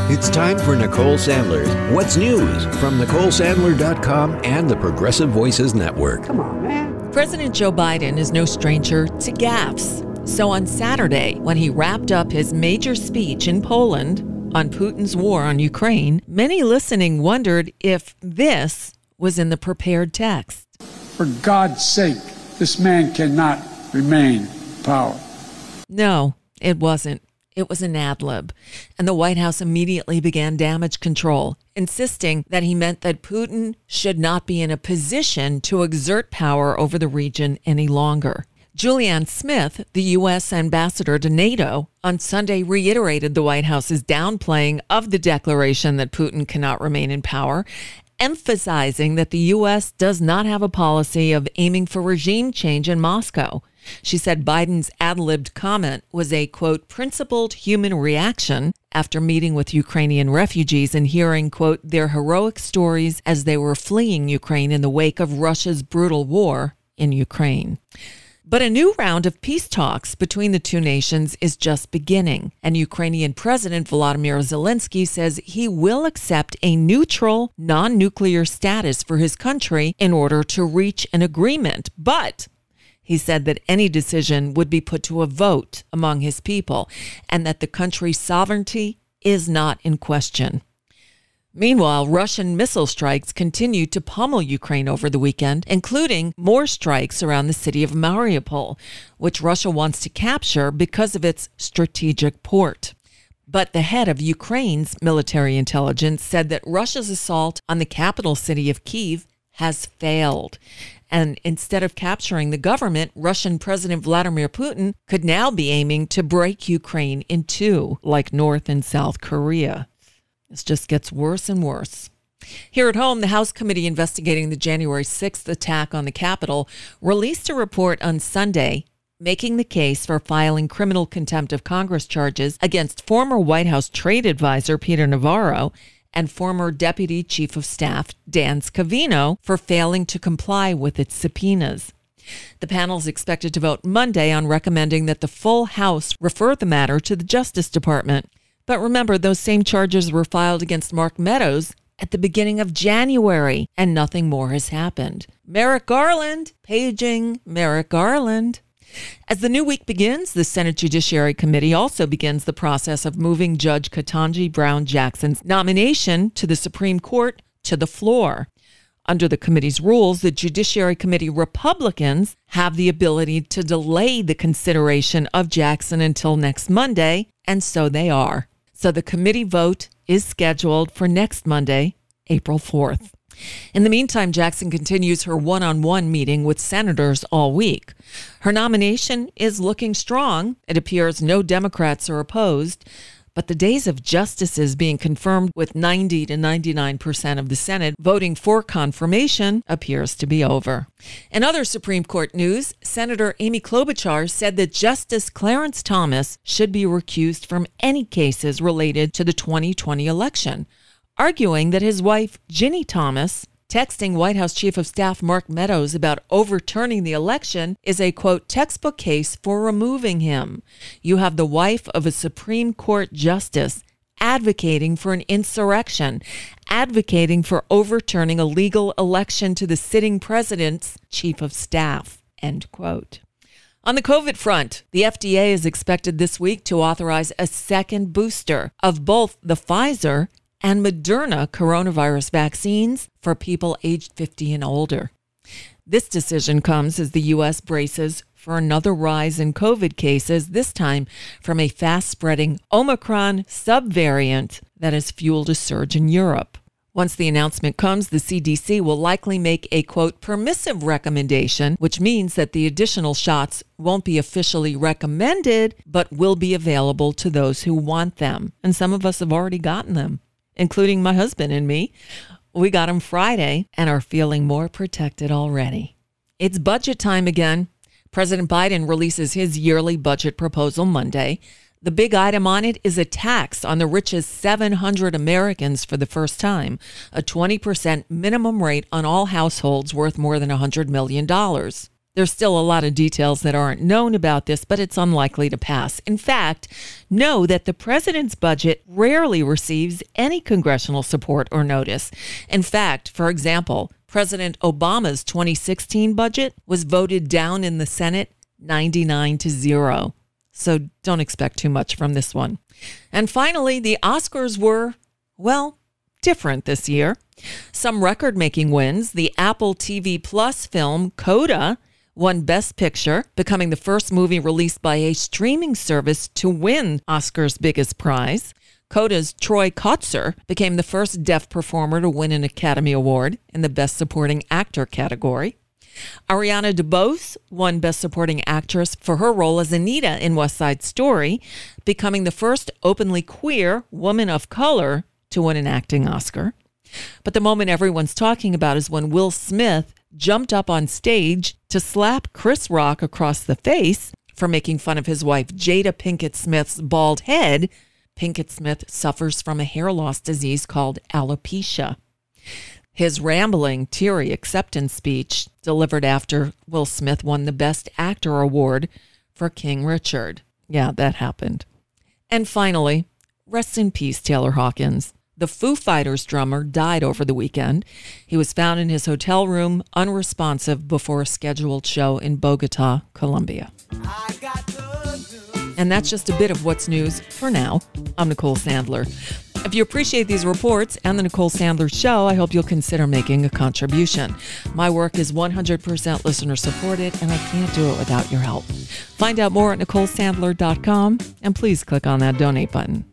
It's time for Nicole Sandler's What's News from NicoleSandler.com and the Progressive Voices Network. Come on, man. President Joe Biden is no stranger to gaffes. So on Saturday, when he wrapped up his major speech in Poland on Putin's war on Ukraine, many listening wondered if this was in the prepared text. For God's sake, this man cannot remain in power. No, it wasn't. It was an ad lib, and the White House immediately began damage control, insisting that he meant that Putin should not be in a position to exert power over the region any longer. Julianne Smith, the U.S. ambassador to NATO, on Sunday reiterated the White House's downplaying of the declaration that Putin cannot remain in power, emphasizing that the U.S. does not have a policy of aiming for regime change in Moscow. She said Biden's ad-libbed comment was a, quote, principled human reaction after meeting with Ukrainian refugees and hearing, quote, their heroic stories as they were fleeing Ukraine in the wake of Russia's brutal war in Ukraine. But a new round of peace talks between the two nations is just beginning, and Ukrainian President Volodymyr Zelensky says he will accept a neutral, non-nuclear status for his country in order to reach an agreement. But he said that any decision would be put to a vote among his people and that the country's sovereignty is not in question. Meanwhile, Russian missile strikes continue to pummel Ukraine over the weekend, including more strikes around the city of Mariupol, which Russia wants to capture because of its strategic port. But the head of Ukraine's military intelligence said that Russia's assault on the capital city of Kyiv has failed. And instead of capturing the government, Russian President Vladimir Putin could now be aiming to break Ukraine in two, like North and South Korea. This just gets worse and worse. Here at home, the House committee investigating the January 6th attack on the Capitol released a report on Sunday making the case for filing criminal contempt of Congress charges against former White House trade advisor Peter Navarro and former Deputy Chief of Staff Dan Scavino for failing to comply with its subpoenas. The panel is expected to vote Monday on recommending that the full House refer the matter to the Justice Department. But remember, those same charges were filed against Mark Meadows at the beginning of January, and nothing more has happened. Merrick Garland, paging Merrick Garland. As the new week begins, the Senate Judiciary Committee also begins the process of moving Judge Ketanji Brown Jackson's nomination to the Supreme Court to the floor. Under the committee's rules, the Judiciary Committee Republicans have the ability to delay the consideration of Jackson until next Monday, and so they are. So the committee vote is scheduled for next Monday, April 4th. In the meantime, Jackson continues her one-on-one meeting with senators all week. Her nomination is looking strong. It appears no Democrats are opposed, but the days of justices being confirmed with 90 to 99% of the Senate voting for confirmation appears to be over. In other Supreme Court news, Senator Amy Klobuchar said that Justice Clarence Thomas should be recused from any cases related to the 2020 election, arguing that his wife, Ginny Thomas, texting White House Chief of Staff Mark Meadows about overturning the election is a, quote, textbook case for removing him. You have the wife of a Supreme Court justice advocating for an insurrection, advocating for overturning a legal election to the sitting president's chief of staff, end quote. On the COVID front, the FDA is expected this week to authorize a second booster of both the Pfizer and Moderna coronavirus vaccines for people aged 50 and older. This decision comes as the U.S. braces for another rise in COVID cases, this time from a fast-spreading Omicron subvariant that has fueled a surge in Europe. Once the announcement comes, the CDC will likely make a, quote, permissive recommendation, which means that the additional shots won't be officially recommended, but will be available to those who want them. And some of us have already gotten them, including my husband and me. We got them Friday and are feeling more protected already. It's budget time again. President Biden releases his yearly budget proposal Monday. The big item on it is a tax on the richest 700 Americans for the first time, a 20% minimum rate on all households worth more than $100 million. There's still a lot of details that aren't known about this, but it's unlikely to pass. In fact, know that the president's budget rarely receives any congressional support or notice. In fact, for example, President Obama's 2016 budget was voted down in the Senate 99-0. So don't expect too much from this one. And finally, the Oscars were, well, different this year. Some record-making wins. The Apple TV Plus film Coda won Best Picture, becoming the first movie released by a streaming service to win Oscar's biggest prize. Coda's Troy Kotsur became the first deaf performer to win an Academy Award in the Best Supporting Actor category. Ariana DeBose won Best Supporting Actress for her role as Anita in West Side Story, becoming the first openly queer woman of color to win an acting Oscar. But the moment everyone's talking about is when Will Smith jumped up on stage to slap Chris Rock across the face for making fun of his wife Jada Pinkett Smith's bald head. Pinkett Smith suffers from a hair loss disease called alopecia. His rambling, teary acceptance speech delivered after Will Smith won the Best Actor award for King Richard. Yeah, that happened. And finally, rest in peace, Taylor Hawkins. The Foo Fighters drummer died over the weekend. He was found in his hotel room, unresponsive, before a scheduled show in Bogota, Colombia. And that's just a bit of what's news for now. I'm Nicole Sandler. If you appreciate these reports and the Nicole Sandler Show, I hope you'll consider making a contribution. My work is 100% listener supported, and I can't do it without your help. Find out more at NicoleSandler.com, and please click on that donate button.